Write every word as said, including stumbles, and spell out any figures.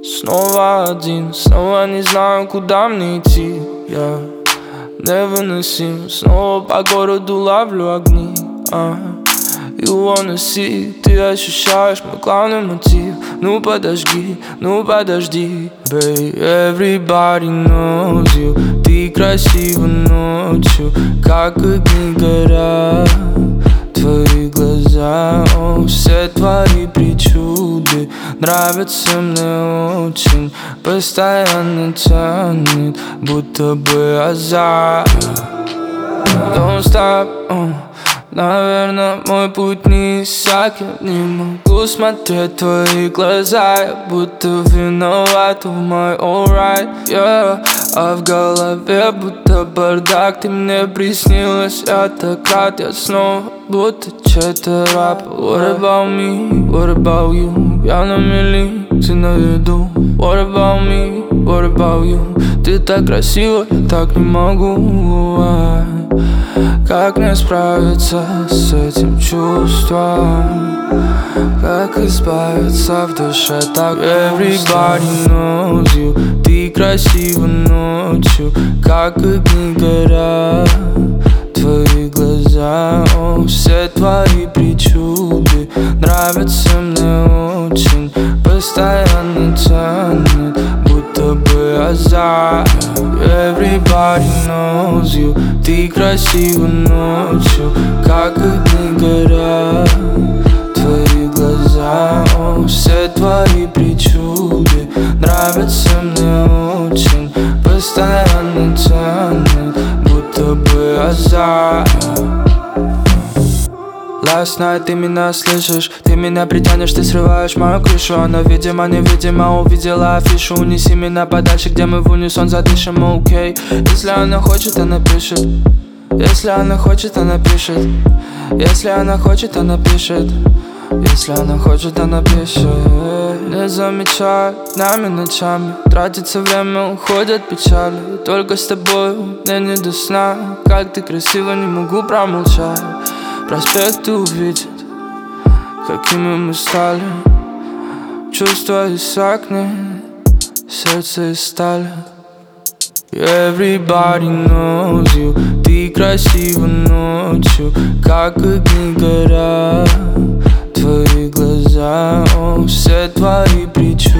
Снова один, снова не знаю, куда мне идти. Я невыносим, снова по городу ловлю огни. uh, You wanna see, ты ощущаешь мой главный мотив. Ну подожди, ну подожди, babe. Everybody knows you. Ты красива ночью, как огни горят твои глаза, о, все твои причуды нравятся мне очень. Постоянно тянет, будто бы азарт. Don't stop, oh. Наверное, мой путь не иссякнет. Не могу смотреть в твои глаза, я будто виноват в my alright, yeah. А в голове будто бардак, ты мне приснилась, я так рад. Я снова будто чей-то рап. What about me, what about you? Я на мели, ты на виду. What about me, what about you? Ты так красива, я так не могу. Как мне справиться с этим чувством? Как избавиться в душе так? Everybody knows you. Ты красива ночью, как огни горят твои глаза, о, все твои причуды нравятся мне очень. Постоянно тянет, будто бы азарт. Everybody knows you. Ты красива ночью, как огни горят твои глаза, о, все твои причуды нравятся мне очень. Постоянно тянет, будто бы азарт. Last night, ты меня слышишь, ты меня притянешь, ты срываешь мою крышу. Она, видимо, невидимо увидела афишу. Унеси меня подальше, где мы в унисон задышим, окей okay. Если она хочет, она пишет. Если она хочет, она пишет. Если она хочет, она пишет. Если она хочет, она пишет. Не замечает нами ночами, тратится время, уходят печали. Только с тобой мне не до сна. Как ты красиво, не могу промолчать. Проспекты увидят, какими мы стали. Чувства иссякнет, сердце из стали. Everybody knows you. Ты красива ночью, как огни горят твои глаза, о, все твои причуды